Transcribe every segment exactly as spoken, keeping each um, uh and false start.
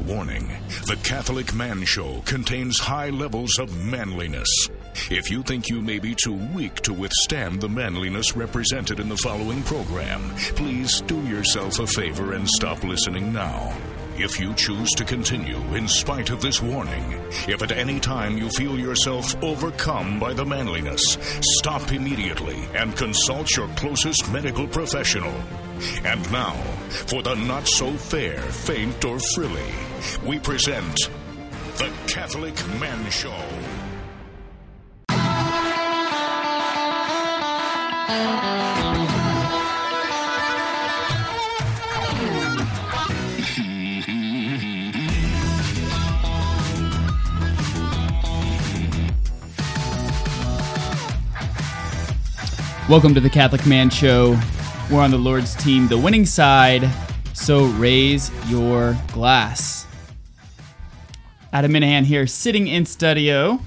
Warning: The Catholic Man Show contains high levels of manliness. If you think you may be too weak to withstand the manliness represented in the following program, please do yourself a favor and stop listening now. If you choose to continue in spite of this warning, if at any time you feel yourself overcome by the manliness, stop immediately and consult your closest medical professional. And now, for the not-so-fair, faint, or frilly, we present The Catholic Man Show. Welcome to the Catholic Man Show. We're on the Lord's team, the winning side, so raise your glass. Adam Minahan here, sitting in studio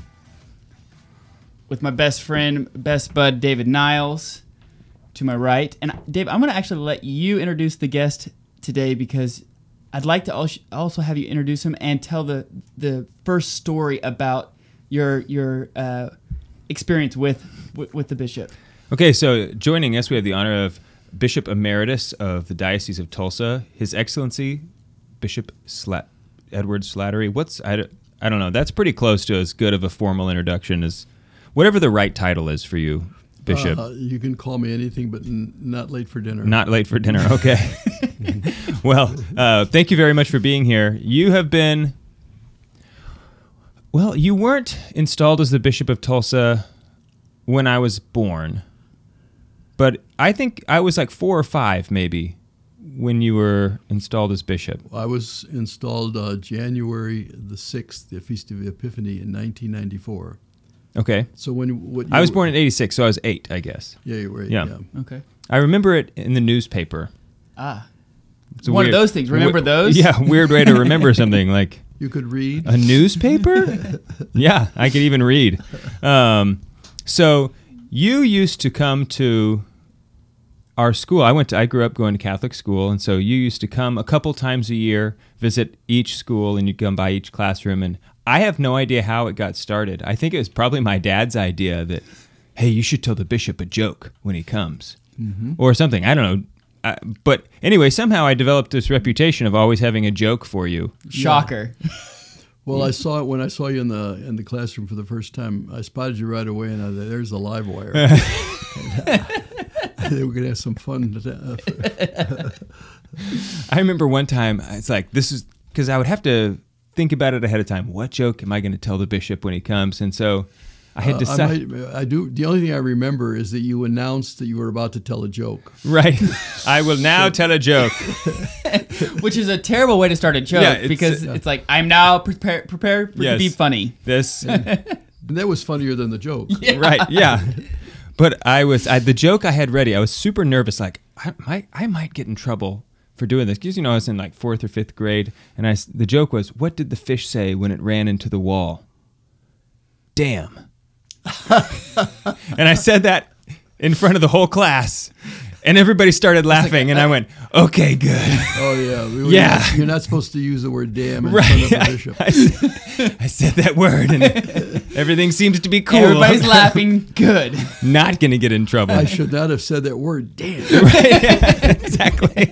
with my best friend, best bud, David Niles, to my right. And Dave, I'm going to actually let you introduce the guest today because I'd like to also have you introduce him and tell the, the first story about your your uh, experience with, with with the bishop. Okay, so joining us, we have the honor of Bishop Emeritus of the Diocese of Tulsa, His Excellency Bishop Slat- Edward Slattery. What's I don't, I don't know. That's pretty close to as good of a formal introduction as whatever the right title is for you, Bishop. Uh, you can call me anything, but n- not late for dinner. Not late for dinner. Okay. Well, uh, thank you very much for being here. You have been. Well, you weren't installed as the Bishop of Tulsa when I was born. But I think I was like four or five, maybe, when you were installed as bishop. I was installed uh, January the sixth, the Feast of the Epiphany, in nineteen ninety-four. Okay. So when what you I was were, born in eighty-six, so I was eight, I guess. Yeah, you were eight. Yeah. yeah. Okay. I remember it in the newspaper. Ah. It's a One weird- of those things. Remember w- those? Yeah, weird way to remember something. Like You could read. a newspaper? Yeah, I could even read. Um, so you used to come to our school. I went to, I grew up going to Catholic school, and so you used to come a couple times a year, visit each school, and you come by each classroom. And I have no idea how it got started. I think it was probably my dad's idea that, hey, you should tell the bishop a joke when he comes, mm-hmm. or something. I don't know. I, but anyway, somehow I developed this reputation of always having a joke for you. Shocker. Yeah. Well, I saw it when I saw you in the in the classroom for the first time. I spotted you right away, and I thought, there's a live wire. and, uh, we're going to have some fun. I remember one time, it's like, this is, because I would have to think about it ahead of time. What joke am I going to tell the bishop when he comes? And so I had uh, decided. I, might, I do. The only thing I remember is that you announced that you were about to tell a joke. Right. I will now so, tell a joke. Which is a terrible way to start a joke yeah, it's, because uh, it's like, I'm now prepared prepare yes, to be funny. This. And that was funnier than the joke. Yeah. Right, yeah. But I was, I, the joke I had ready, I was super nervous, like, I might, I might get in trouble for doing this. Because, you know, I was in like fourth or fifth grade, and I, the joke was, what did the fish say when it ran into the wall? Damn. And I said that in front of the whole class, and everybody started laughing, like, and I went, okay, good. Oh, yeah. We were Yeah. Not, you're not supposed to use the word damn in Right. front of a bishop. I, I, said, I said that word, and everything seems to be cool. Everybody's laughing. Good. Not going to get in trouble. I should not have said that word, damn. Right. Yeah, exactly.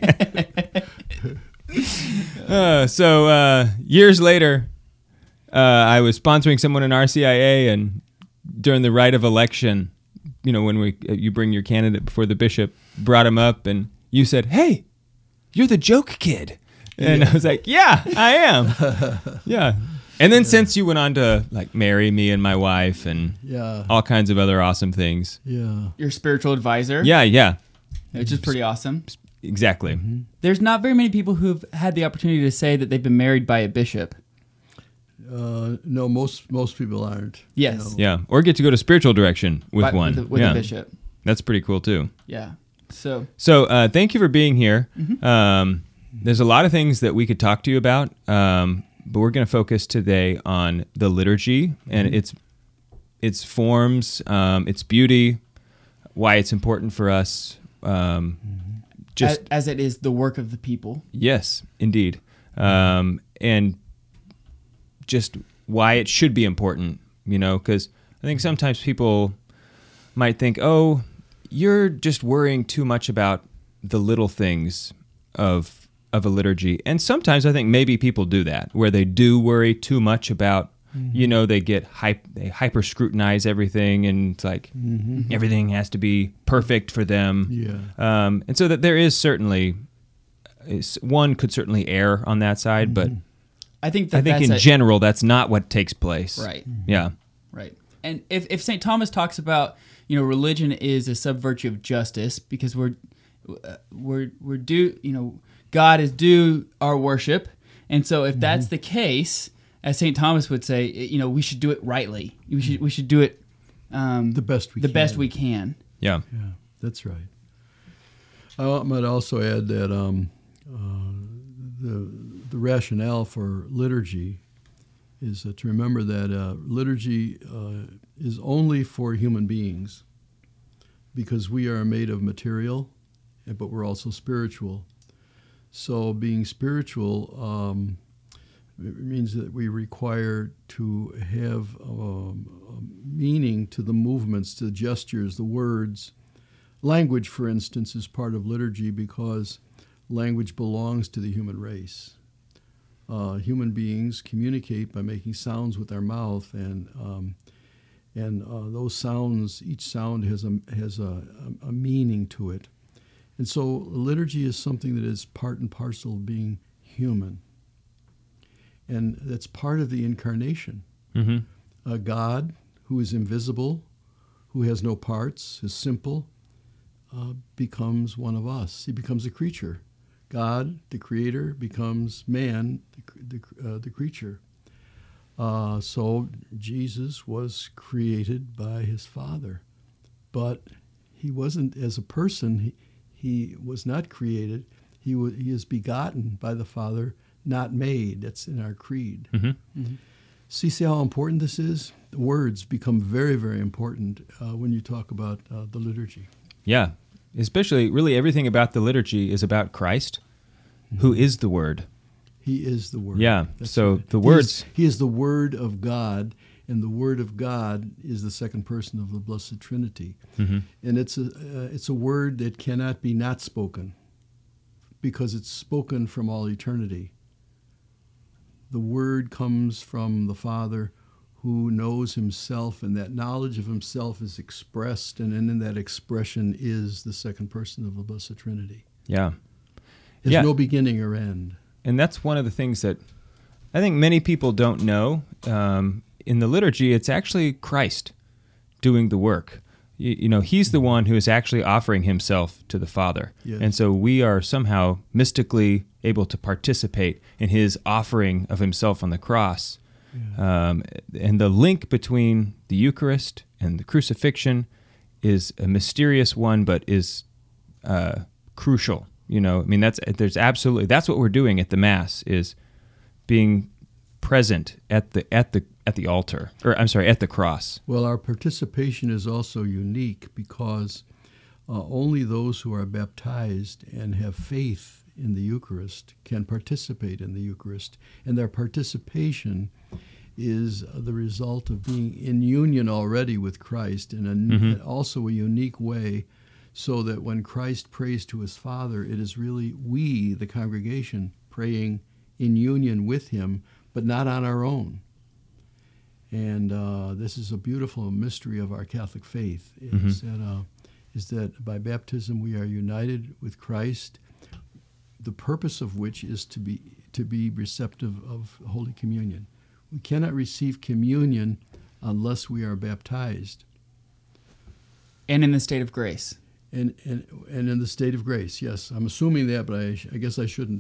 uh, so uh, years later, uh, I was sponsoring someone in R C I A, and during the rite of election, you know, when we you bring your candidate before the bishop, brought him up, and you said, "Hey, you're the joke kid," and yeah. I was like, "Yeah, I am." Yeah. And then yeah. since you went on to like marry me and my wife, and yeah. all kinds of other awesome things. Yeah. Your spiritual advisor. Yeah, yeah. Which is pretty awesome. Exactly. Mm-hmm. There's not very many people who've had the opportunity to say that they've been married by a bishop. Uh, no, most most people aren't. Yes. You know. Yeah, or get to go to spiritual direction with By, one. With, a, with yeah. a bishop. That's pretty cool too. Yeah. So. So uh, thank you for being here. Mm-hmm. Um, there's a lot of things that we could talk to you about, um, but we're going to focus today on the liturgy and mm-hmm. its its forms, um, its beauty, why it's important for us. Um, mm-hmm. Just as, as it is the work of the people. Yes, indeed. Um, and just why it should be important, you know, because I think sometimes people might think, oh, you're just worrying too much about the little things of of a liturgy. And sometimes I think maybe people do that, where they do worry too much about, mm-hmm. you know, they get hype, they hyper scrutinize everything, and it's like mm-hmm. everything has to be perfect for them. Yeah. Um, and so that there is certainly, one could certainly err on that side, mm-hmm. but I think that I think that's in a, general that's not what takes place. Right. Mm-hmm. Yeah. Right. And if if Saint Thomas talks about, you know, religion is a sub-virtue of justice, because we're uh, we're we're due, you know, God is due our worship, and so if mm-hmm. that's the case, as Saint Thomas would say, you know, we should do it rightly. We should we should do it um, the best we the can. best we can. Yeah. Yeah, that's right. I might also add that um, uh, the the rationale for liturgy is uh, to remember that uh, liturgy uh, is only for human beings, because we are made of material, but we're also spiritual. So being spiritual um, it means that we require to have um, a meaning to the movements, to the gestures, the words. Language, for instance, is part of liturgy because language belongs to the human race. Uh, human beings communicate by making sounds with their mouth, and um, and uh, those sounds, each sound has a has a, a meaning to it. And so liturgy is something that is part and parcel of being human. And that's part of the incarnation. Mm-hmm. A God who is invisible, who has no parts, is simple, uh, becomes one of us. He becomes a creature. God, the creator, becomes man, the, the, uh, the creature. Uh, so Jesus was created by his Father. But he wasn't, as a person, he, he was not created. He, was, he is begotten by the Father, not made. That's in our creed. Mm-hmm. Mm-hmm. See, see how important this is? The words become very, very important uh, when you talk about uh, the liturgy. Yeah, especially really everything about the liturgy is about Christ, mm-hmm. who is the Word. He is the Word. Yeah, That's so right. the he words... Is, he is the Word of God, and the Word of God is the second person of the Blessed Trinity. Mm-hmm. And it's a, uh, it's a word that cannot be not spoken, because it's spoken from all eternity. The Word comes from the Father, who knows himself, and that knowledge of himself is expressed, and in that expression is the second person of the Blessed Trinity. Yeah. There's yeah. no beginning or end. And that's one of the things that I think many people don't know. Um, in the liturgy, it's actually Christ doing the work. You, you know, he's the one who is actually offering himself to the Father. Yes. And so we are somehow mystically able to participate in his offering of himself on the cross. Yeah. Um, and the link between the Eucharist and the crucifixion is a mysterious one, but is uh, crucial. You know, I mean, that's there's absolutely that's what we're doing at the Mass, is being present at the at the at the altar, or I'm sorry, at the cross. Well, our participation is also unique because uh, only those who are baptized and have faith in the Eucharist can participate in the Eucharist, and their participation is the result of being in union already with Christ in a, mm-hmm. also a unique way, so that when Christ prays to his Father, it is really we, the congregation, praying in union with him, but not on our own. And uh, this is a beautiful mystery of our Catholic faith, is, mm-hmm. that, uh, is that by baptism we are united with Christ, the purpose of which is to be to be receptive of Holy Communion. We cannot receive communion unless we are baptized. And in the state of grace. And, and and in the state of grace, yes. I'm assuming that, but I, I guess I shouldn't.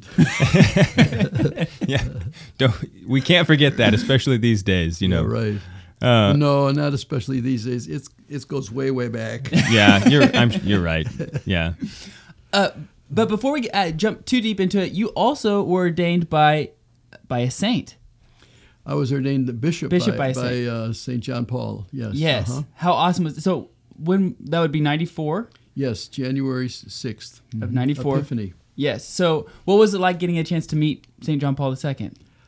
yeah, Don't, we can't forget that, especially these days. You know, yeah, right? Uh, no, not especially these days. It's it goes way way back. Yeah, you're I'm, you're right. Yeah. Uh, but before we uh, jump too deep into it, you also were ordained by by a saint. I was ordained the bishop, bishop by, by, by uh, Saint John Paul. Yes. Yes. Uh-huh. How awesome was it? So when that would be ninety-four. Yes, January sixth of ninety-four. Epiphany. Yes. So what was it like getting a chance to meet Saint John Paul the Second?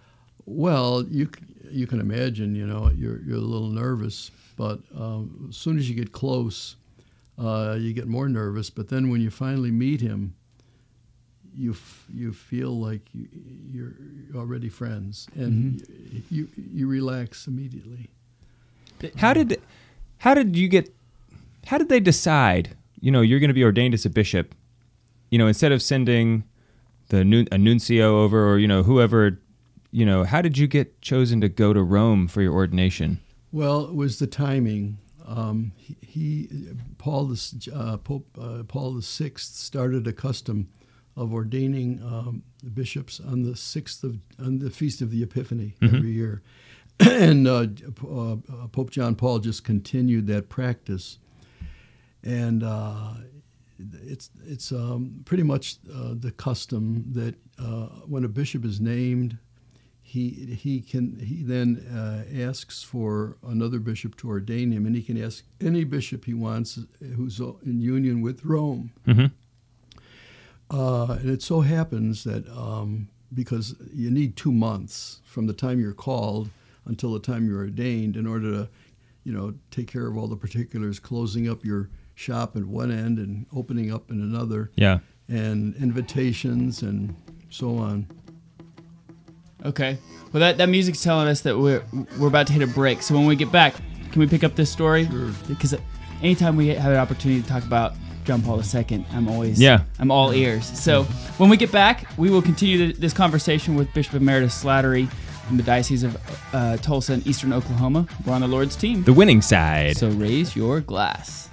Well, you c- you can imagine, you know, you're you're a little nervous, but um, as soon as you get close, uh, you get more nervous. But then when you finally meet him, you f- you feel like you, you're already friends, and mm-hmm. you you relax immediately. How did how did you get? How did they decide? You know, you're going to be ordained as a bishop. You know, instead of sending the nun- a nuncio over, or you know, whoever. You know, how did you get chosen to go to Rome for your ordination? Well, it was the timing. Um, he, he Paul the uh, Pope uh, Paul the Sixth started a custom of ordaining um, the bishops on the sixth of on the feast of the Epiphany mm-hmm. every year, and uh, uh, Pope John Paul just continued that practice, and uh, it's it's um, pretty much uh, the custom that uh, when a bishop is named. He he can he then uh, asks for another bishop to ordain him, and he can ask any bishop he wants who's in union with Rome. Mm-hmm. Uh, and it so happens that um, because you need two months from the time you're called until the time you're ordained in order to, you know, take care of all the particulars, closing up your shop at one end and opening up in another. Yeah. And invitations and so on. Okay. Well, that, that music's telling us that we're we're about to hit a break. So when we get back, can we pick up this story? Sure. Because anytime we have an opportunity to talk about John Paul the Second, I'm always yeah. I'm all ears. So when we get back, we will continue this conversation with Bishop Emeritus Slattery from the Diocese of uh, Tulsa and Eastern Oklahoma. We're on the Lord's team. The winning side. So raise your glass.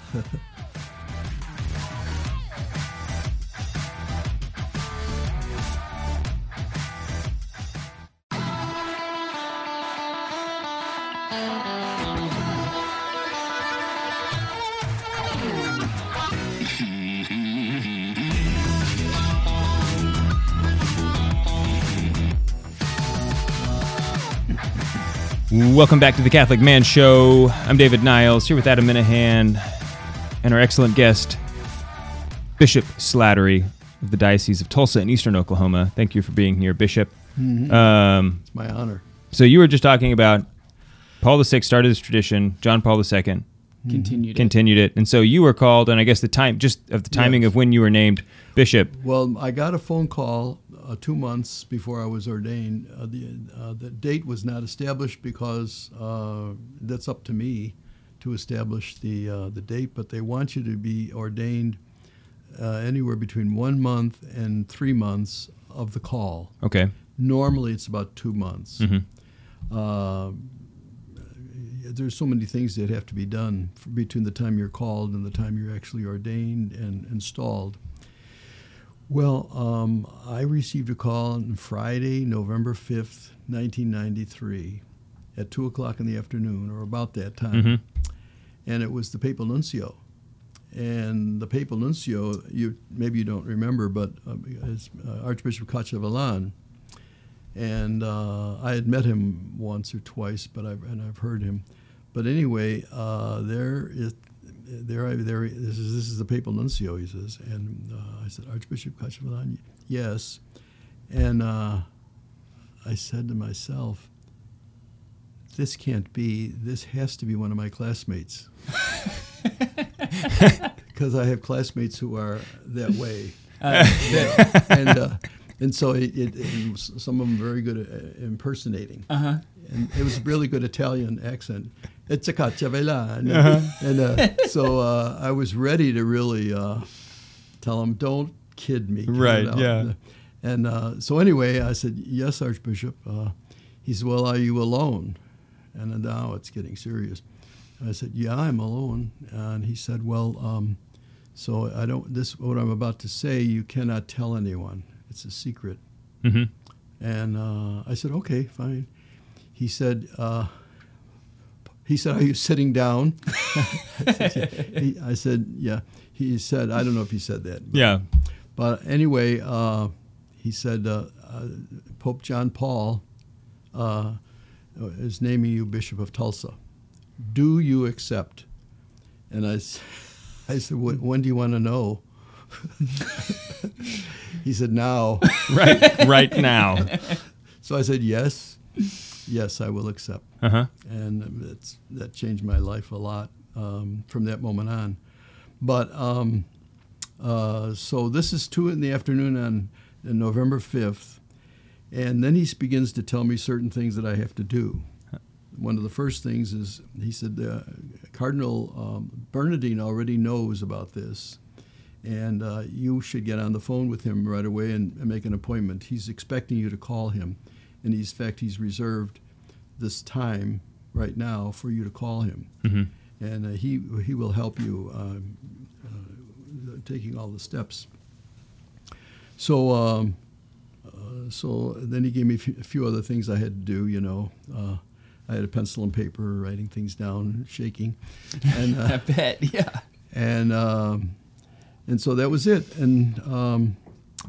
Welcome back to the Catholic Man Show. I'm David Niles, here with Adam Minahan and our excellent guest, Bishop Slattery of the Diocese of Tulsa in Eastern Oklahoma. Thank you for being here, Bishop. Mm-hmm. Um, it's my honor. So you were just talking about Paul the Sixth started this tradition, John Paul the Second continued it. continued it, and so you were called, and I guess the time, just of the timing yes. of when you were named bishop. Well, I got a phone call uh, two months before I was ordained. Uh, the uh, the date was not established because uh, that's up to me to establish the uh, the date. But they want you to be ordained uh, anywhere between one month and three months of the call. Okay. Normally, it's about two months. Mm-hmm. Uh, there's so many things that have to be done for between the time you're called and the time you're actually ordained and installed. Well, um, I received a call on Friday, November fifth, nineteen ninety-three, at two o'clock in the afternoon, or about that time. Mm-hmm. And it was the Papal Nuncio. And the Papal Nuncio, you maybe you don't remember, but uh, is uh, Archbishop Cacciavillan. And uh, I had met him once or twice, but I've, and I've heard him. But anyway, uh, there is, there, I, there. This is this is the Papal Nuncio, he says. And uh, I said, Archbishop Cacciavillan, yes. And uh, I said to myself, this can't be. This has to be one of my classmates, because I have classmates who are that way. Uh, that, and. Uh, And so it, it, it was, some of them very good at impersonating. Uh-huh. And it was a really good Italian accent. It's a Cacciavillan. Uh-huh. And uh, so uh, I was ready to really uh, tell him, don't kid me. Kid right, yeah. And uh, so anyway, I said, yes, Archbishop. Uh, he said, well, are you alone? And now it's getting serious. I said, yeah, I'm alone. And he said, well, um, so I don't. This what I'm about to say, you cannot tell anyone. It's a secret. Mm-hmm. And uh, I said, okay, fine. He said, uh, he said, are you sitting down? I, said, he, I said, yeah. He said, I don't know if he said that. But, Yeah. But anyway, uh, he said, uh, uh, Pope John Paul uh, is naming you Bishop of Tulsa. Do you accept? And I, I said, when do you want to know? He said, now. Right, right now. So I said, yes. yes, I will accept. Uh-huh. And it's, that changed my life a lot um, from that moment on. But um, uh, so this is two in the afternoon on, on November fifth, and then he begins to tell me certain things that I have to do. One of the first things is, he said, uh, Cardinal um, Bernardine already knows about this, and uh, you should get on the phone with him right away and, and make an appointment. He's expecting you to call him, and he's, in fact, he's reserved this time right now for you to call him. Mm-hmm. And uh, he he will help you um, uh, taking all the steps. So um, uh, so then he gave me a few, a few other things I had to do. You know, uh, I had a pencil and paper, writing things down, shaking, and uh, I bet, yeah. and um, and so that was it. And um,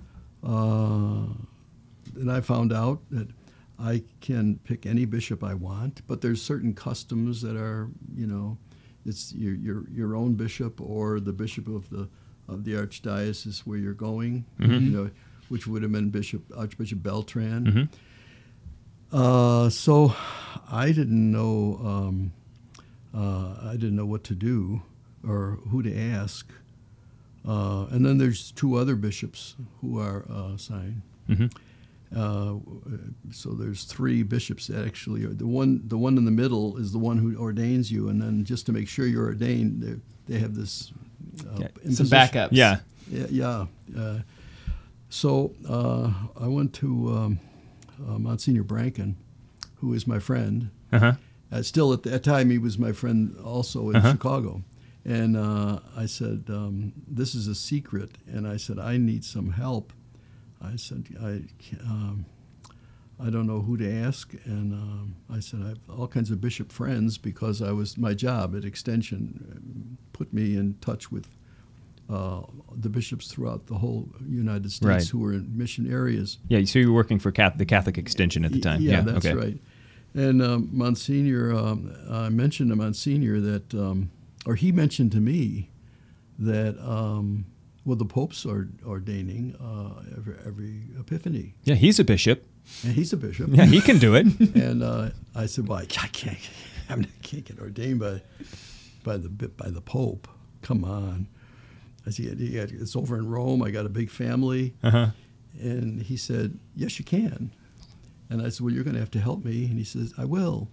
uh, then I found out that I can pick any bishop I want, but there's certain customs that are, you know, it's your your your own bishop or the bishop of the of the archdiocese where you're going, Mm-hmm. you know, which would have been Bishop Archbishop Beltran. Mm-hmm. Uh, so I didn't know um, uh, I didn't know what to do or who to ask. Uh, and then there's two other bishops who are uh, assigned. Mm-hmm. Uh, so there's three bishops that actually are. The one the one in the middle is the one who ordains you, and then just to make sure you're ordained, they, they have this uh, Yeah, imposition. some backups. Yeah. Yeah. yeah. Uh, so uh, I went to um, uh, Monsignor Branken, who is my friend. Uh-huh. Uh, still at that time, he was my friend also in Uh-huh. Chicago. And uh, I said, um, this is a secret. And I said, I need some help. I said, I, um, I don't know who to ask. And um, I said, I have all kinds of bishop friends because I was my job at Extension put me in touch with uh, the bishops throughout the whole United States Right. who were in mission areas. Yeah, so you were working for Catholic, the Catholic Extension at the time. Yeah, Yeah, that's okay. right. And um, Monsignor, um, I mentioned to Monsignor that, um, or he mentioned to me that, um, well, the Pope's are ordaining uh, every, every Epiphany, Yeah, he's a bishop. and he's a bishop. Yeah, he can do it. And uh, I said, "Well, I can't, I can't get ordained by, by the by the Pope. Come on." I said, "Yeah, it's over in Rome. I got a big family." Uh-huh. And he said, "Yes, you can." And I said, "Well, you're going to have to help me." And he says, "I will."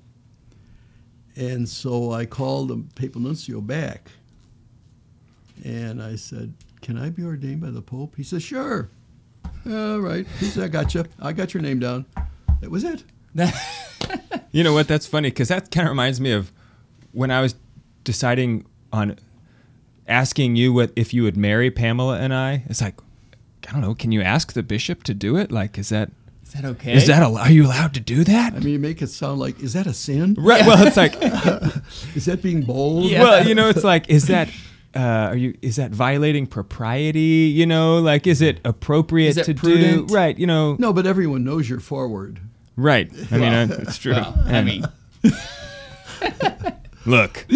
And so I called the papal nuncio back, and I said, "Can I be ordained by the Pope?" He says, "Sure." All right. He said, "I got you. I got your name down." That was it. You know what? That's funny because that kind of reminds me of when I was deciding on asking you what if you would marry Pamela and I. It's like, I don't know. Can you ask the bishop to do it? Like, is that Is that okay? is that al- are you allowed to do that? I mean, you make it sound like, is that a sin? Right. Well, it's like, Is that being bold? Yeah. well, you know, it's like, is that uh, are you is that violating propriety? You know, like, is it appropriate Is it to prudent? do? Right. You know. No, but everyone knows you're forward. Right. I mean, uh, it's true. Well, I And- mean, Look.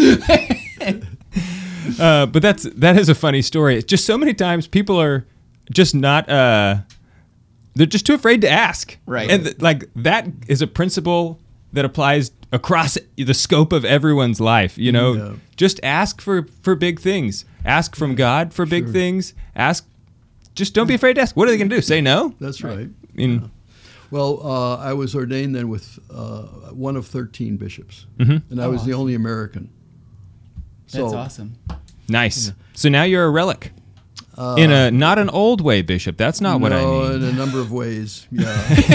uh, but that's that is a funny story. It's just so many times people are just not. Uh, they're just too afraid to ask. Right. And th- like that is a principle that applies across the scope of everyone's life. You know, Yeah. just ask for for big things. Ask from God for big Sure. things. Ask. Just don't be afraid to ask. What are they going to do? Say no? That's right. I mean, Well, uh, I was ordained then with uh, one of thirteen bishops, Mhm. and I Oh, was the awesome. only American. that's awesome. nice. So now you're a relic. Uh, in a not an old way, Bishop. That's not what I no, mean. in a number of ways. Yeah.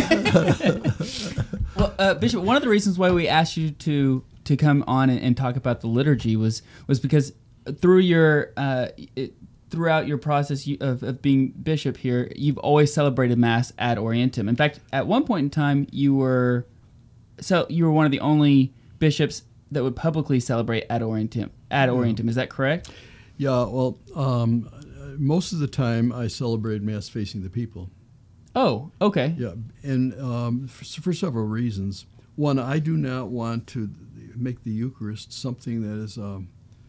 Well, uh, Bishop, one of the reasons why we asked you to to come on and, and talk about the liturgy was was because through your uh, it, throughout your process you, of, of being bishop here, you've always celebrated Mass ad orientem. In fact, at one point in time, you were so you were one of the only bishops that would publicly celebrate ad orientem. Ad orientem, is that correct? Yeah. Well, um, most of the time I celebrate Mass facing the people. Oh, okay. Yeah, and um, for, for several reasons. One, I do not want to make the Eucharist something that is a,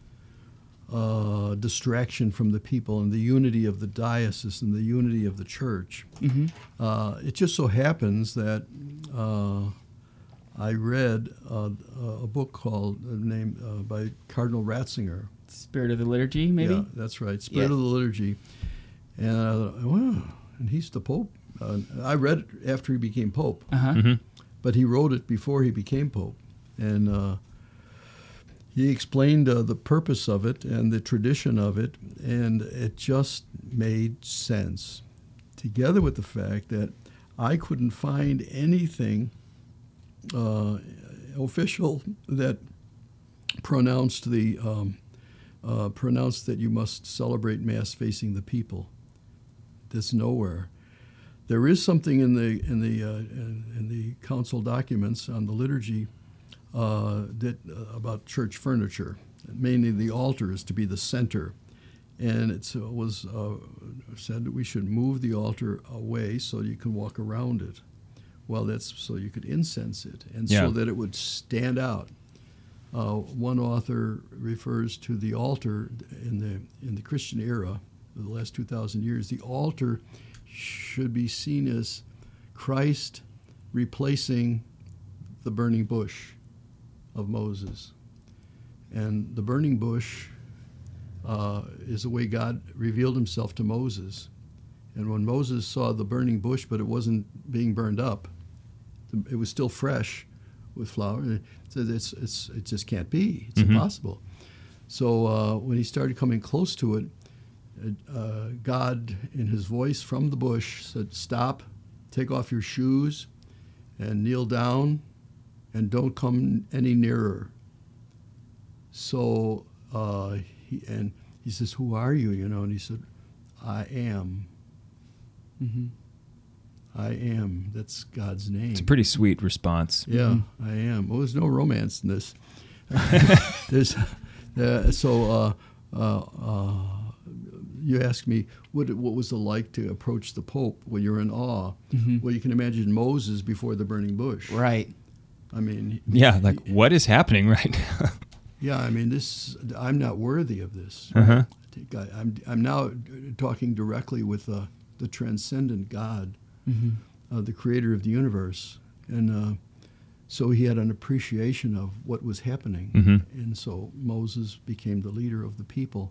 a distraction from the people and the unity of the diocese and the unity of the church. Mm-hmm. Uh, it just so happens that uh, I read uh, a book called uh, named uh, by Cardinal Ratzinger. Spirit of the Liturgy, maybe? Yeah, that's right. Spirit Yeah. of the Liturgy. And I thought, wow, and he's the Pope. Uh, I read it after he became Pope, Uh-huh. Mm-hmm. but he wrote it before he became Pope. And uh, he explained uh, the purpose of it and the tradition of it, and it just made sense. Together with the fact that I couldn't find anything uh, official that pronounced the um, uh, pronounced that you must celebrate Mass facing the people. That's nowhere. There is something in the in the uh, in, in the council documents on the liturgy uh, that uh, about church furniture. Mainly, the altar is to be the center, and it uh, was uh, said that we should move the altar away so you can walk around it. Well, that's so you could incense it, and Yeah. so that it would stand out. Uh, one author refers to the altar in the in the Christian era, the last two thousand years. The altar should be seen as Christ replacing the burning bush of Moses, and the burning bush uh, is the way God revealed Himself to Moses. And when Moses saw the burning bush, but it wasn't being burned up, it was still fresh with flour. And it said it's, it's, it just can't be. It's Mhm. impossible. So uh, when he started coming close to it, uh, God, in His voice from the bush, said, "Stop, take off your shoes, and kneel down, and don't come any nearer." So uh, he and he says, "Who are you?" You know, and he said, "I am." Mm-hmm. I am. That's God's name. It's a pretty sweet response. Yeah, I am. Well, there's no romance in this. There's uh, so. Uh, uh, uh, you asked me what what was it like to approach the Pope when you're in awe. Mhm. Well, you can imagine Moses before the burning bush. Right. I mean, Yeah, like what is happening right now? yeah. I mean, this. I'm not worthy of this. Uh-huh. I think I, I'm. I'm now talking directly with uh, the transcendent God, Mm-hmm. uh, the Creator of the universe, and uh, so he had an appreciation of what was happening, Mhm. and so Moses became the leader of the people.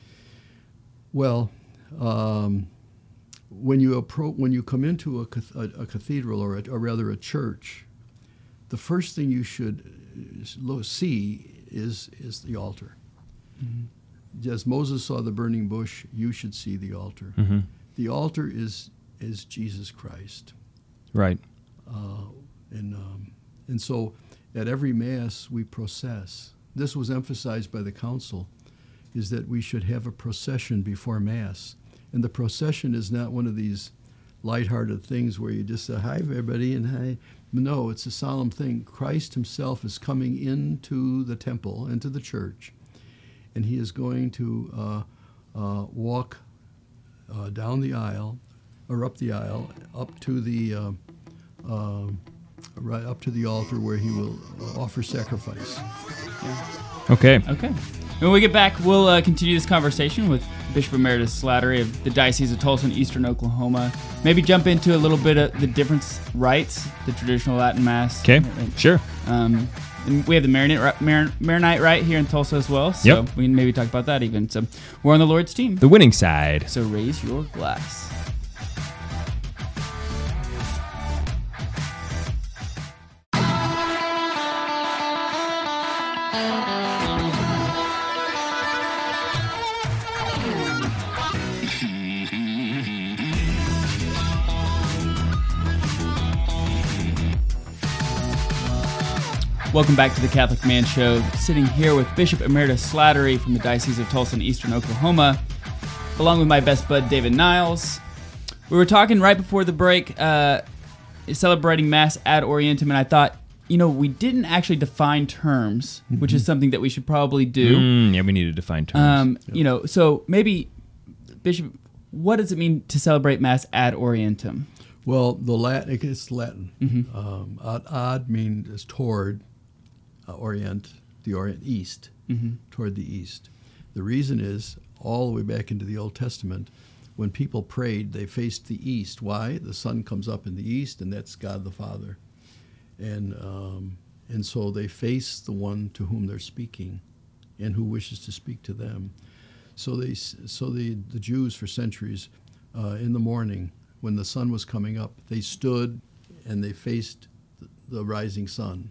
Well, um, when you appro- when you come into a, cath- a, a cathedral or, a, or rather a church, the first thing you should lo- see is is the altar. Mm-hmm. As Moses saw the burning bush, you should see the altar. Mhm. The altar is is Jesus Christ. Right. Uh, and um, and so at every Mass we process. This was emphasized by the Council, is that we should have a procession before Mass. And the procession is not one of these lighthearted things where you just say, "Hi, everybody," and hi. No, it's a solemn thing. Christ Himself is coming into the temple, into the church, and He is going to uh, uh, walk uh, down the aisle, or up the aisle, up to the uh, uh, right up to the altar where He will uh, offer sacrifice. Okay. Okay. When we get back, we'll uh, continue this conversation with Bishop Emeritus Slattery of the Diocese of Tulsa in Eastern Oklahoma. Maybe jump into a little bit of the different rites, the traditional Latin Mass. Okay. And, Sure. Um, and we have the Maronite, Mar- Maronite rite here in Tulsa as well, so Yep. we can maybe talk about that even. So we're on the Lord's team. The winning side. So raise your glass. Welcome back to the Catholic Man Show. Sitting here with Bishop Emeritus Slattery from the Diocese of Tulsa in Eastern Oklahoma, along with my best bud, David Niles. We were talking right before the break, uh, celebrating Mass ad Orientem, and I thought, you know, we didn't actually define terms, which is something that we should probably do. Mm, yeah, we need to define terms. Um, You know, so maybe, Bishop, what does it mean to celebrate Mass ad Orientem? Well, the Latin, it's Latin. Mhm. Um, ad, ad means toward, uh, orient, the orient, east, Mhm. toward the east. The reason is, all the way back into the Old Testament, when people prayed, they faced the east. Why? The sun comes up in the east, and that's God the Father. and um, and so they face the one to whom they're speaking, and who wishes to speak to them. So they so the the Jews for centuries, uh, in the morning when the sun was coming up, they stood and they faced the rising sun.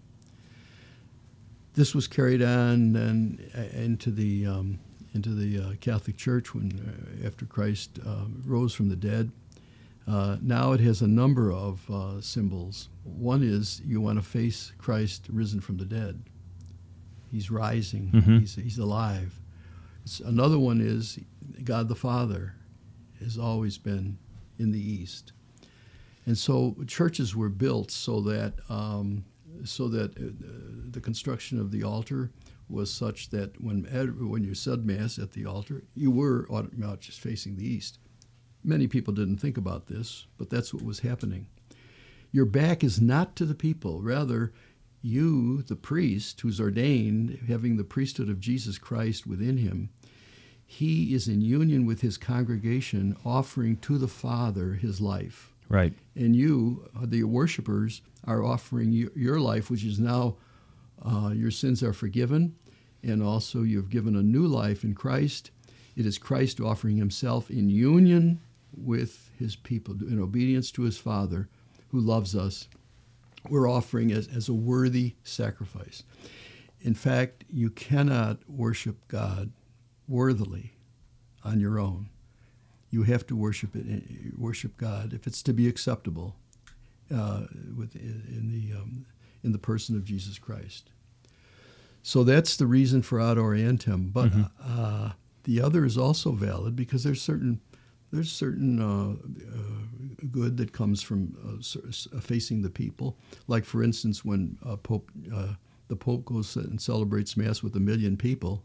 This was carried on and into the um, into the uh, Catholic Church when uh, after Christ uh, rose from the dead. Uh, now it has a number of uh, symbols. One is you want to face Christ risen from the dead. He's rising. Mm-hmm. He's he's alive. It's, another one is God the Father has always been in the East. And so churches were built so that um, so that uh, the construction of the altar was such that when when you said Mass at the altar, you were not just facing the east. Many people didn't think about this, but that's what was happening. Your back is not to the people. Rather, you, the priest who's ordained, having the priesthood of Jesus Christ within him, he is in union with his congregation, offering to the Father his life. Right. And you, the worshipers, are offering your life, which is now uh, your sins are forgiven, and also you've given a new life in Christ. It is Christ offering himself in union with his people, in obedience to his Father, who loves us. We're offering as, as a worthy sacrifice. In fact, you cannot worship God worthily on your own. You have to worship it, worship God if it's to be acceptable uh, with, in the um, in the person of Jesus Christ. So that's the reason for Ad Orientem. But mm-hmm. uh, the other is also valid because there's certain there's certain uh, uh, good that comes from uh, facing the people. Like for instance, when uh, Pope uh, the Pope goes and celebrates Mass with a million people.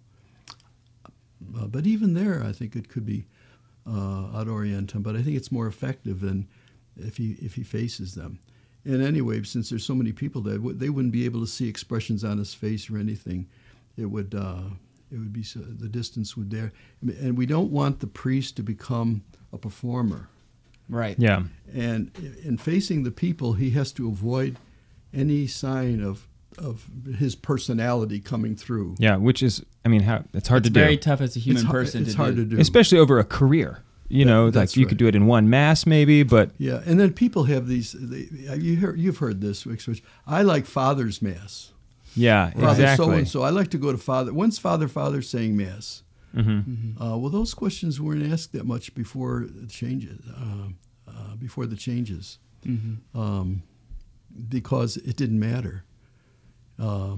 Uh, but even there, I think it could be uh, Ad Orientem. But I think it's more effective than if he if he faces them. And anyway, since there's so many people there, they wouldn't be able to see expressions on his face or anything. It would uh, it would be so, the distance would there, and we don't want the priest to become a performer. Right. Yeah. And in facing the people, he has to avoid any sign of of his personality coming through. Yeah, which is, I mean, how it's hard it's to do. It's very tough as a human it's person hard, it's to hard do. to do, especially over a career. You know, that, like you right. could do it in one Mass, maybe, but yeah. And then people have these. They, you heard, you've heard this, which I like Father's Mass. Yeah, Father exactly. So and so. I like to go to Father. When's Father Father saying Mass? Mm-hmm. Mm-hmm. Uh, well, those questions weren't asked that much before the changes. Uh, uh, before the changes, mm-hmm. um, because it didn't matter. Uh,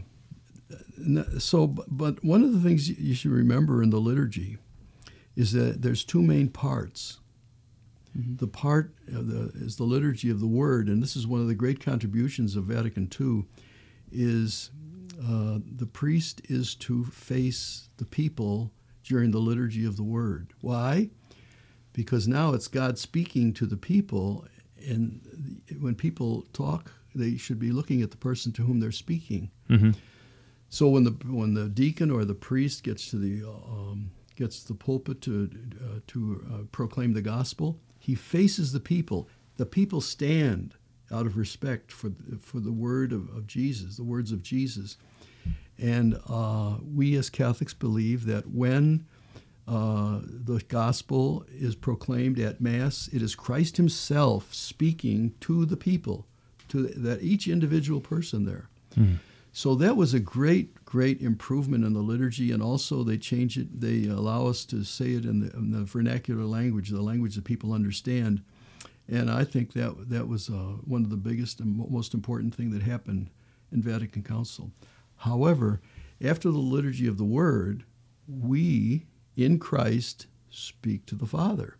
so, but one of the things you should remember in the liturgy is that there's two main parts. Mm-hmm. The part of the, is the liturgy of the Word, and this is one of the great contributions of Vatican Two, is uh, the priest is to face the people during the liturgy of the Word. Why? Because now it's God speaking to the people, and when people talk, they should be looking at the person to whom they're speaking. Mm-hmm. So when the when the deacon or the priest gets to the um, gets the pulpit to uh, to uh, proclaim the gospel, he faces the people. The people stand out of respect for the, for the word of, of Jesus, the words of Jesus. And uh, we as Catholics believe that when uh, the gospel is proclaimed at Mass, it is Christ himself speaking to the people, to that each individual person there. Mm. So that was a great, great improvement in the liturgy, and also they change it. They allow us to say it in the, in the vernacular language, the language that people understand. And I think that that was uh, one of the biggest and most important thing that happened in Vatican Council. However, after the liturgy of the Word, we in Christ speak to the Father.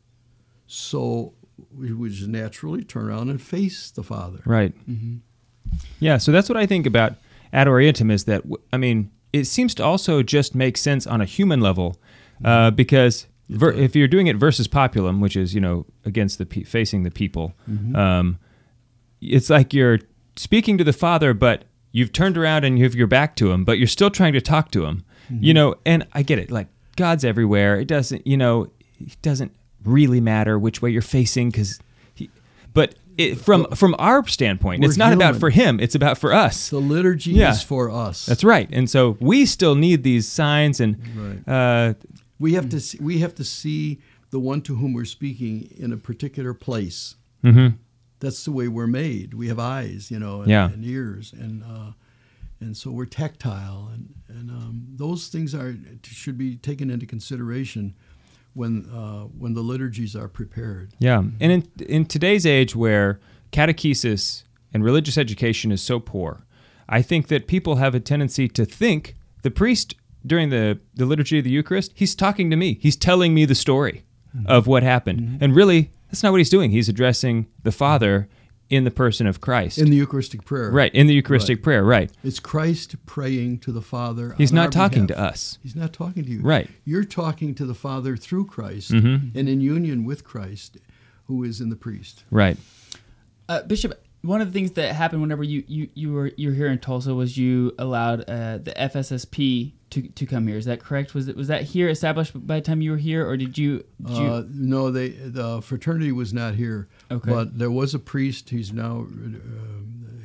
So we would just naturally turn around and face the Father. Right. Mm-hmm. Yeah, so that's what I think about Ad Orientem is that, I mean, it seems to also just make sense on a human level uh, because ver- if you're doing it versus populum, which is, you know, against the pe- facing the people, mm-hmm. um, it's like you're speaking to the Father, but you've turned around and you have your back to him, but you're still trying to talk to him, mm-hmm. you know, and I get it, like God's everywhere. It doesn't, you know, it doesn't really matter which way you're facing because he, but it, from from our standpoint, We're it's not about human. for him. It's about for us. The liturgy Yeah. is for us. That's right. And so we still need these signs, and Right. uh, We have to see, we have to see the one to whom we're speaking in a particular place. mhm. That's the way we're made. We have eyes, you know, and, Yeah. and ears, and uh, and so we're tactile, and and um, those things are should be taken into consideration when uh, when the liturgies are prepared. Yeah, and in in today's age where catechesis and religious education is so poor, I think that people have a tendency to think the priest during the, the liturgy of the Eucharist, he's talking to me. He's telling me the story mm-hmm. of what happened. Mm-hmm. And really, that's not what he's doing. He's addressing the Father in the person of Christ. In the Eucharistic prayer. Right, in the Eucharistic Right. prayer, right. It's Christ praying to the Father. He's on not our talking behalf. to us. He's not talking to you. Right. You're talking to the Father through Christ Mm-hmm. and in union with Christ, who is in the priest. Right. Uh, Bishop, one of the things that happened whenever you, you, you were you were here in Tulsa was you allowed uh, the F S S P to, to come here. Is that correct? Was it was that here established by the time you were here, or did you? Did you Uh, no, they the fraternity was not here. Okay. But there was a priest. He's now uh,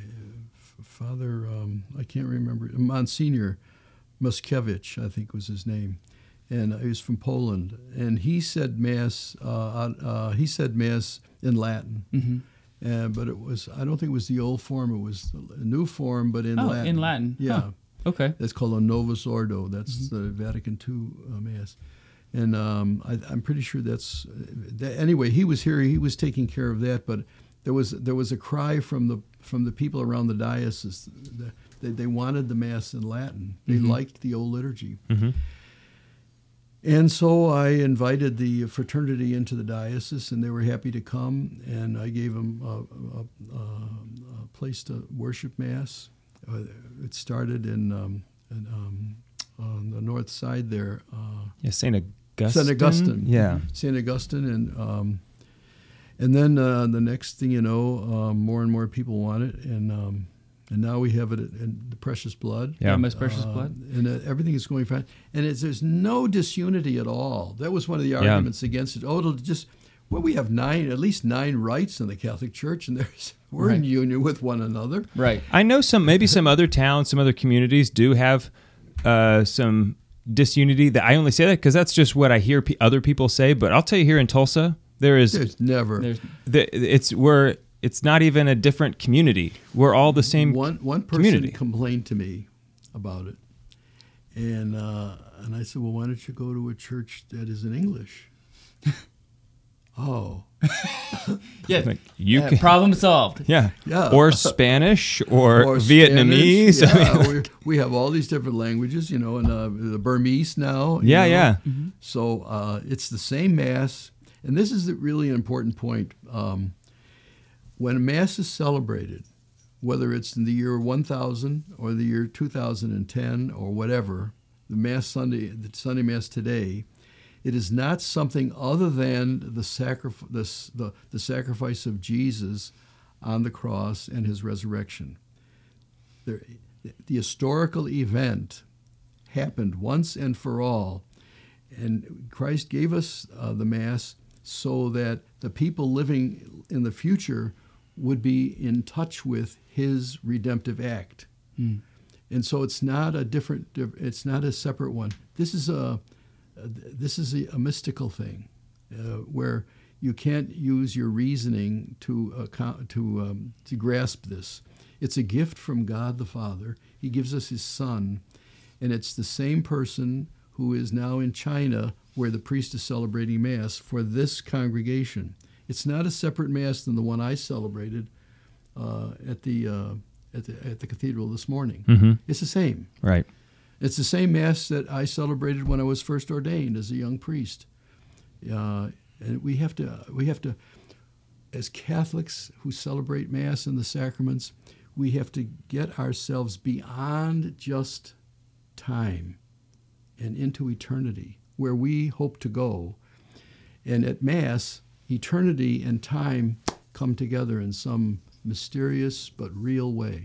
Father. Um, I can't remember. Monsignor Muskiewicz, I think was his name, and he was from Poland. And he said mass. Uh, uh, he said mass in Latin. Mm-hmm. Uh, but it was. I don't think it was the old form. It was the new form, but in Oh, Latin. in Latin. Yeah. Huh. Okay. That's called a Novus Ordo. That's Mm-hmm. the Vatican two uh, Mass. And um, I, I'm pretty sure that's... That, anyway, he was here. He was taking care of that. But there was there was a cry from the from the people around the diocese. That they, they wanted the Mass in Latin. They Mm-hmm. liked the old liturgy. Mm-hmm. And so I invited the fraternity into the diocese, and they were happy to come. And I gave them a, a, a, a place to worship Mass. Uh, it started in, um, in um, on the north side there. Uh, Yeah, Saint Augustine. Saint Augustine. Yeah. Saint Augustine, and um, and then uh, the next thing you know, um, more and more people want it, and um, and now we have it in the Precious Blood. Yeah. The most precious Uh, blood. and uh, everything is going fine, and it's, there's no disunity at all. That was one of the Yeah. arguments against it. Oh, it'll just well, we have nine, at least nine rites in the Catholic Church, and there's we're in Right. union with one another. Right. I know some, maybe some other towns, some other communities do have uh, some disunity. That I only say that because that's just what I hear pe- other people say. But I'll tell you, here in Tulsa, there is There's never There's the, it's we're it's not even a different community. We're all the same. one one person community. complained to me about it, and uh, and I said, well, why don't you go to a church that is in English? Oh, yeah. Like, you Uh, can, problem solved. yeah, Yeah. or Spanish or, or Vietnamese. Spanish. I mean, Yeah, we we have all these different languages, you know, and uh, the Burmese now. you yeah, know. yeah, So uh, it's the same Mass, and this is the really important point. Um, when a Mass is celebrated, whether it's in the year one thousand or the year two thousand ten or whatever, the Mass Sunday, the Sunday Mass today, it is not something other than the, sacrif- the, the, the sacrifice of Jesus on the cross and his resurrection. The, the historical event happened once and for all, and Christ gave us uh, the Mass so that the people living in the future would be in touch with his redemptive act. Mm. And so it's not a different, it's not a separate one. This is a, this is a, a mystical thing uh, where you can't use your reasoning to account, to um, to grasp this. It's a gift from God the Father. He gives us his Son, and it's the same person who is now in China where the priest is celebrating Mass for this congregation. It's not a separate Mass than the one I celebrated uh, at the uh, at the at the cathedral this morning. Mm-hmm. It's the same. right. It's the same Mass that I celebrated when I was first ordained as a young priest. Uh, and we have to, we have to, as Catholics who celebrate Mass and the sacraments, we have to get ourselves beyond just time and into eternity, where we hope to go. And at Mass, eternity and time come together in some mysterious but real way.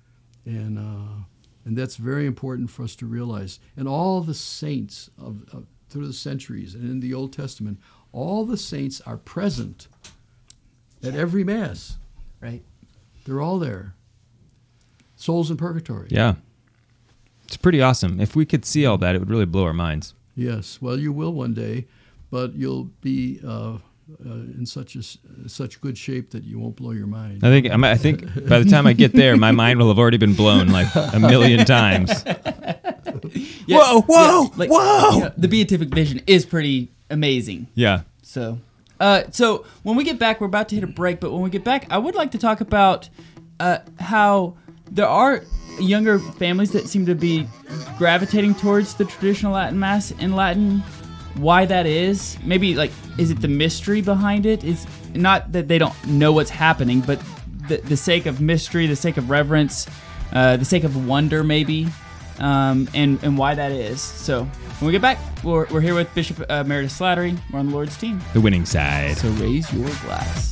And uh, and that's very important for us to realize. And all the saints of, of through the centuries and in the Old Testament, all the saints are present at every Mass. right? They're all there. Souls in purgatory. Yeah. It's pretty awesome. If we could see all that, it would really blow our minds. Yes. Well, you will one day, but you'll be uh, uh, in such a, such good shape that you won't blow your mind. I think I think by the time I get there, my mind will have already been blown like a million times. Yeah, whoa, whoa, yeah, like, whoa! you know, the beatific vision is pretty amazing. Yeah. So, uh, so when we get back, we're about to hit a break, but when we get back, I would like to talk about uh, how there are younger families that seem to be gravitating towards the traditional Latin Mass in Latin. Why that is? Maybe, like, is it the mystery behind it? Is not that they don't know what's happening, but the, the sake of mystery, the sake of reverence, uh, the sake of wonder, maybe, um, and, and why that is. So when we get back, we're, we're here with Bishop uh, Meredith Slattery. We're on the Lord's team. The winning side. So raise your glass.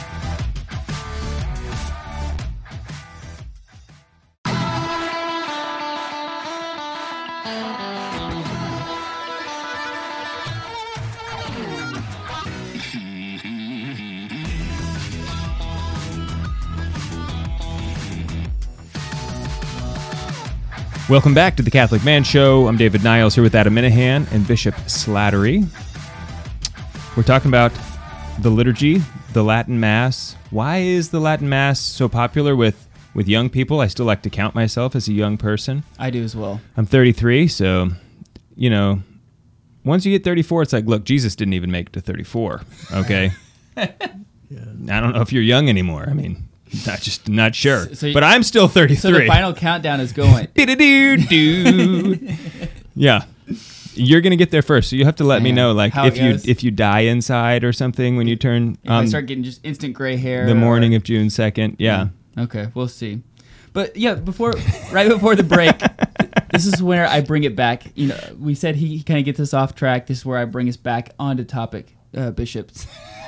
Welcome back to the Catholic Man Show. I'm David Niles here with Adam Minahan and Bishop Slattery. We're talking about the liturgy, the Latin Mass. Why is the Latin Mass so popular with, with young people? I still like to count myself as a young person. I do as well. I'm thirty-three, so, you know, once you get thirty-four, it's like, look, Jesus didn't even make it to thirty-four, okay? Yeah. I don't know if you're young anymore. I mean... Not just not sure, So- so you- but I'm still thirty-three. So the final countdown is going. Do-do-do-do. Yeah, you're gonna get there first, so you have to let me Man, know, like how if it you goes. if you die inside or something when you turn If I um, start getting just instant gray hair. the morning or- of June second. Yeah, Okay, we'll see. But yeah, before right before the break, this is where I bring it back. You know, we said he, he kind of gets us off track. This is where I bring us back onto topic, uh, bishops.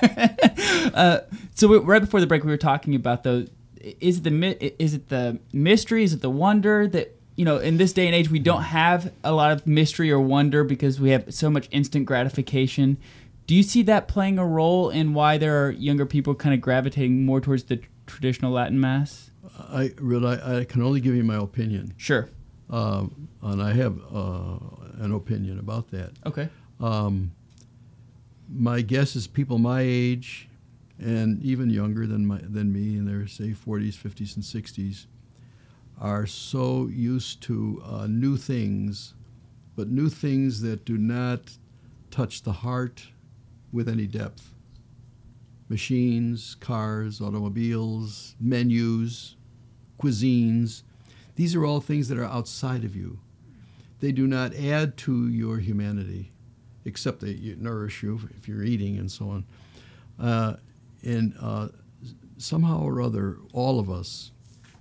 uh, so we, right before the break, we were talking about the is it the mi- is it the mystery? Is it the wonder that, you know, in this day and age we don't have a lot of mystery or wonder because we have so much instant gratification. Do you see that playing a role in why there are younger people kind of gravitating more towards the traditional Latin Mass? I really, I can only give you my opinion, Sure. um, and I have uh, an opinion about that. Okay. Um, my guess is people my age, and even younger than my than me, in their say forties, fifties, and sixties, are so used to uh, new things, but new things that do not touch the heart with any depth. Machines, cars, automobiles, menus, cuisines. These are all things that are outside of you. They do not add to your humanity, except they nourish you if you're eating and so on. Uh, and uh, somehow or other, all of us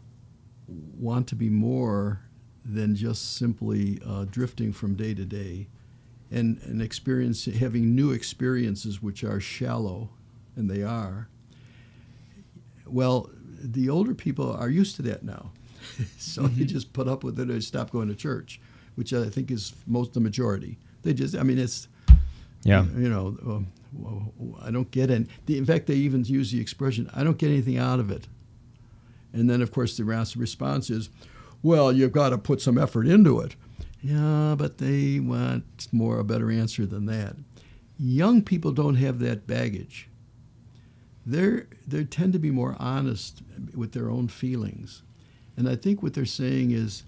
want to be more than just simply uh, drifting from day to day and, and experience, having new experiences which are shallow, and they are. Well, the older people are used to that now. So Mm-hmm. they just put up with it or stop going to church, which I think is most the majority. They just, I mean, it's, yeah. you know, um, well, I don't get any. The, in fact, they even use the expression, I don't get anything out of it. And then, of course, the response is, well, you've got to put some effort into it. Yeah, but they want more, a better answer than that. Young people don't have that baggage. They're, they tend to be more honest with their own feelings. And I think what they're saying is,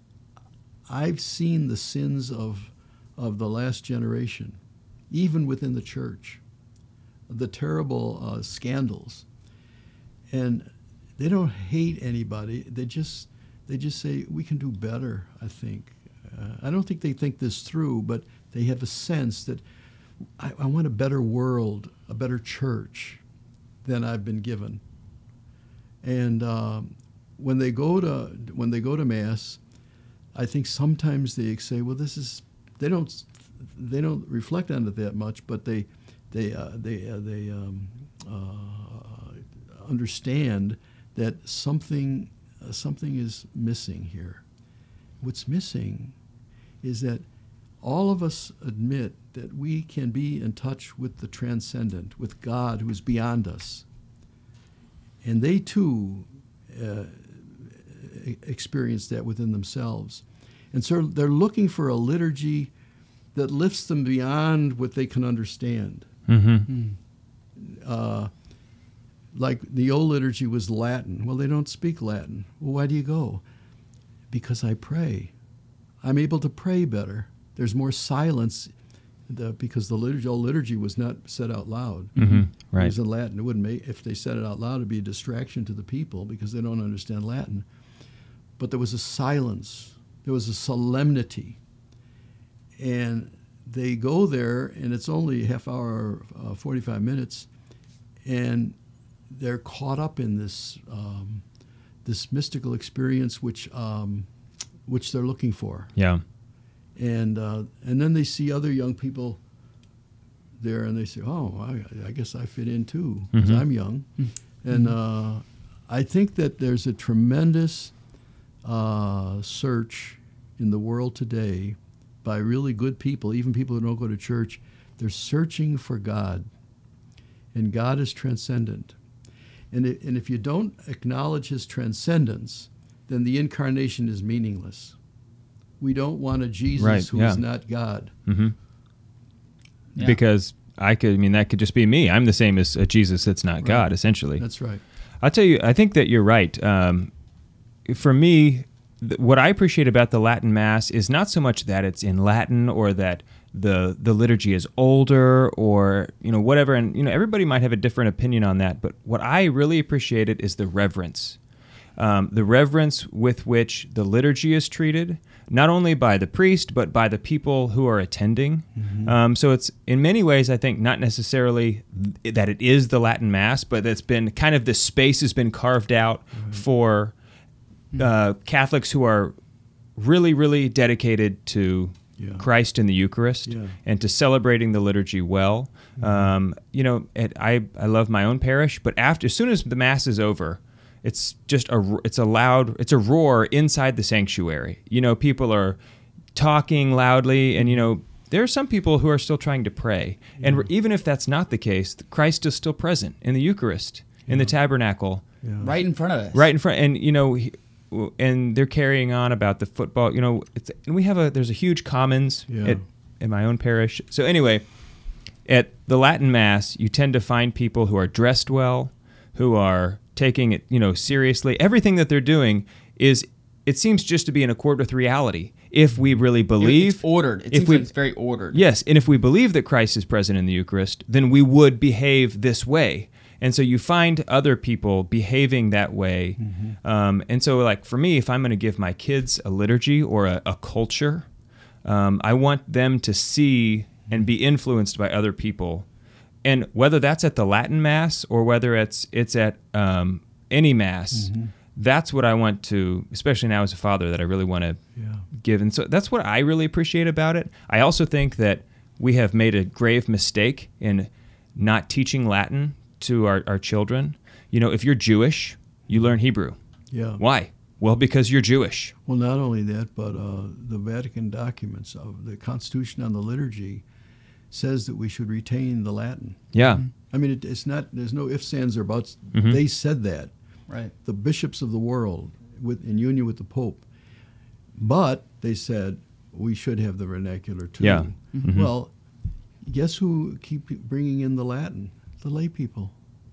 I've seen the sins of, of the last generation, even within the church, the terrible uh, scandals. And they don't hate anybody. They just, they just say, we can do better, I think. Uh, I don't think they think this through, but they have a sense that I, I want a better world, a better church than I've been given. And um, when they go to when they go to Mass, I think sometimes they say, "Well, this is." They don't they don't reflect on it that much, but they they uh, they uh, they um, uh, understand that something uh, something is missing here. What's missing is that all of us admit that we can be in touch with the transcendent, with God who is beyond us. and they too uh, experience that within themselves. And so they're looking for a liturgy that lifts them beyond what they can understand. Mm-hmm. Uh, like the old liturgy was Latin. Well, they don't speak Latin. Well, why do you go? Because I pray. I'm able to pray better. There's more silence the, because the liturgy, old liturgy was not said out loud. Mm-hmm. Right. It was in Latin. It wouldn't make, if they said it out loud, it'd be a distraction to the people because they don't understand Latin. But there was a silence. There was a solemnity. And they go there, and it's only a half hour, uh, forty-five minutes, and they're caught up in this um, this mystical experience, which um, which they're looking for. Yeah. And uh, and then they see other young people there, and they say, "Oh, I, I guess I fit in too, because Mm-hmm. I'm young." Mm-hmm. And uh, I think that there's a tremendous uh, search in the world today by really good people, even people who don't go to church. They're searching for God, and God is transcendent. And, it, and if you don't acknowledge his transcendence, then the incarnation is meaningless. We don't want a Jesus Right, who yeah. is not God. Mm-hmm. Yeah. Because I could, I mean, that could just be me. I'm the same as a Jesus that's not Right. God, essentially. That's right. I'll tell you, I think that you're right. Um, for me, th- what I appreciate about the Latin Mass is not so much that it's in Latin or that the the liturgy is older or, you know, whatever. And, you know, everybody might have a different opinion on that. But what I really appreciate it is the reverence. Um, the reverence with which the liturgy is treated, not only by the priest, but by the people who are attending. Mm-hmm. Um, so it's, in many ways, I think, not necessarily th- that it is the Latin Mass, but it's been kind of this space has been carved out mm-hmm. for uh, Catholics who are really, really dedicated to yeah. Christ in the Eucharist yeah. and to celebrating the liturgy well. Mm-hmm. Um, you know, it, I, I love my own parish, but after, as soon as the Mass is over, it's just a, it's a loud, it's a roar inside the sanctuary. You know, people are talking loudly, and, you know, there are some people who are still trying to pray. Yeah. And even if that's not the case, Christ is still present in the Eucharist, yeah. in the tabernacle. Yeah. Right in front of us. Right in front. And, you know, he, and they're carrying on about the football, you know, it's, and we have a, there's a huge commons yeah. at, in my own parish. So anyway, at the Latin Mass, you tend to find people who are dressed well, who are taking it, you know, seriously. Everything that they're doing is, it seems just to be in accord with reality. If we really believe, it's ordered. It if seems we, like it's very ordered. Yes, and if we believe that Christ is present in the Eucharist, then we would behave this way. And so you find other people behaving that way. Mm-hmm. Um, and so, like, for me, if I'm going to give my kids a liturgy or a, a culture, um, I want them to see and be influenced by other people. And whether that's at the Latin Mass or whether it's it's at um, any Mass, mm-hmm. that's what I want to, especially now as a father, that I really want to yeah. give. And so that's what I really appreciate about it. I also think that we have made a grave mistake in not teaching Latin to our, our children. You know, if you're Jewish, you learn Hebrew. Yeah. Why? Well, because you're Jewish. Well, not only that, but uh, the Vatican documents of the Constitution on the Liturgy says that we should retain the Latin. Yeah. I mean, it, it's not, there's no ifs, ands, or buts. Mm-hmm. They said that. Right. The bishops of the world, with, in union with the Pope. But they said we should have the vernacular too. Yeah. Mm-hmm. Well, guess who keep bringing in the Latin? The lay people.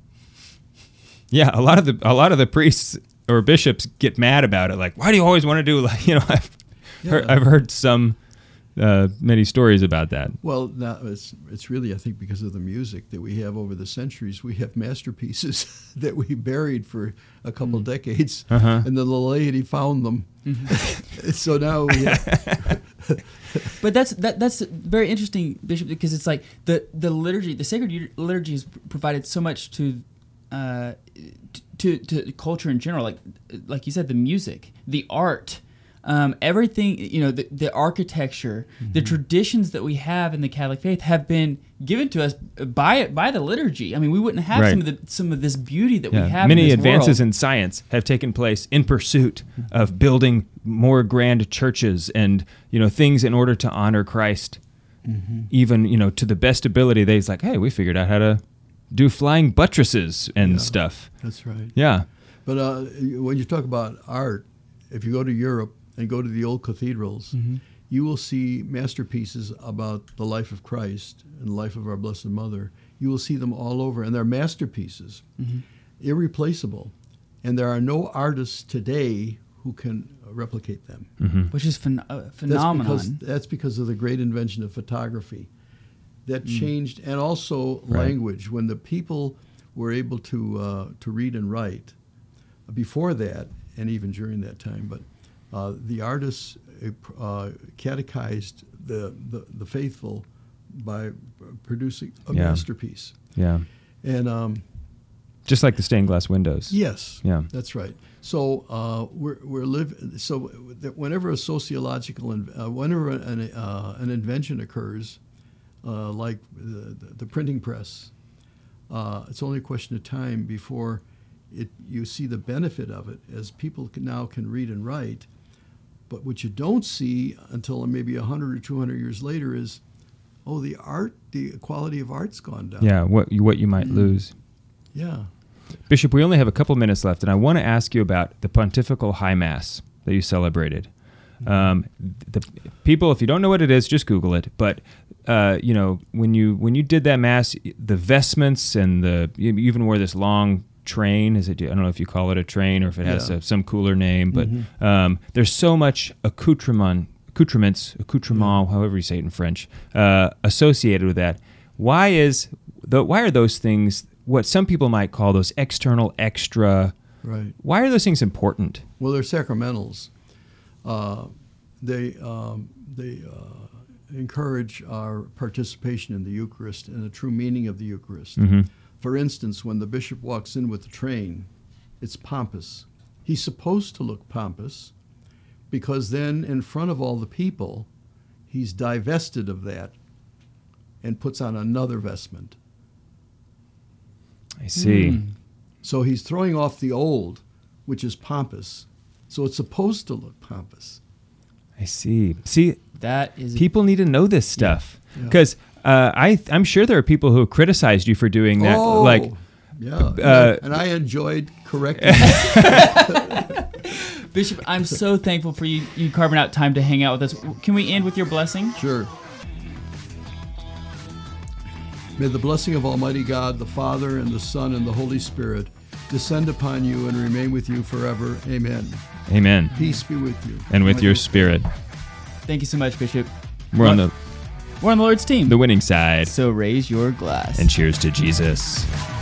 Yeah, a lot of the a lot of the priests or bishops get mad about it. Like, why do you always want to do, like, you know? I've Yeah. heard, I've heard some uh, many stories about that. Well, now it's it's really, I think, because of the music that we have over the centuries. We have masterpieces that we buried for a couple mm. decades, uh-huh. and then the laity found them. Mm-hmm. So now we have... But that's that that's very interesting, Bishop, because it's like the, the liturgy, the sacred liturgy has provided so much to uh, to to culture in general, like like you said, the music, the art. Um, everything, you know, the, the architecture, mm-hmm. the traditions that we have in the Catholic faith have been given to us by by the liturgy. I mean, we wouldn't have right. some of the some of this beauty that yeah. we have. Many in this advances world. in science have taken place in pursuit of building more grand churches and, you know, things in order to honor Christ. Mm-hmm. Even, you know, to the best ability, they's like, hey, we figured out how to do flying buttresses and Yeah. stuff. That's right. Yeah. But uh, when you talk about art, if you go to Europe and go to the old cathedrals, Mm-hmm. you will see masterpieces about the life of Christ and the life of our Blessed Mother. You will see them all over, and they're masterpieces, Mm-hmm. irreplaceable. And there are no artists today who can replicate them. Mm-hmm. Which is phen- uh, That's phenomenon. because, that's because of the great invention of photography. That Mm. changed, and also Right. language. When the people were able to uh, to read and write, before that, and even during that time, but uh, the artists uh, catechized the, the, the faithful by producing a Yeah. masterpiece. Yeah. And um, Just like the stained glass windows. yes, Yeah. that's right. So uh, we're we're live. So that whenever a sociological, in, uh, whenever an uh, an invention occurs, uh, like the, the, the printing press, uh, it's only a question of time before it you see the benefit of it, as people can, now can read and write. But what you don't see until maybe a hundred or two hundred years later is, oh, the art, the quality of art's gone down. Yeah. What you, what you might Mm. lose. Yeah. Bishop, we only have a couple minutes left, and I want to ask you about the Pontifical High Mass that you celebrated. Um, the people, if you don't know what it is, just Google it. But uh, you know, when you when you did that Mass, the vestments and the you even wore this long train. Is it? I don't know if you call it a train or if it has Yeah. a, some cooler name. But um, there's so much accoutrement, accoutrements, accoutrement, however you say it in French, uh, associated with that. Why is the why are those things what some people might call those external extra? Right. Why are those things important? Well, they're sacramentals. Uh, they um, they uh, encourage our participation in the Eucharist and the true meaning of the Eucharist. Mm-hmm. For instance, when the bishop walks in with the train, it's pompous. He's supposed to look pompous because then in front of all the people, he's divested of that and puts on another vestment. I see. Mm. So he's throwing off the old, which is pompous. So it's supposed to look pompous. I see. See, That is people need to know this stuff Yeah. because uh, I I'm sure there are people who have criticized you for doing that. Oh, Like, yeah. uh, and I enjoyed correcting. Bishop, I'm so thankful for you, you carving out time to hang out with us. Can we end with your blessing? Sure. May the blessing of Almighty God, the Father, and the Son, and the Holy Spirit descend upon you and remain with you forever. Amen. amen. Peace be with you. And with your spirit, Thank you so much, Bishop. we're on the We're on the Lord's team. the winning side. So raise your glass. And cheers to Jesus.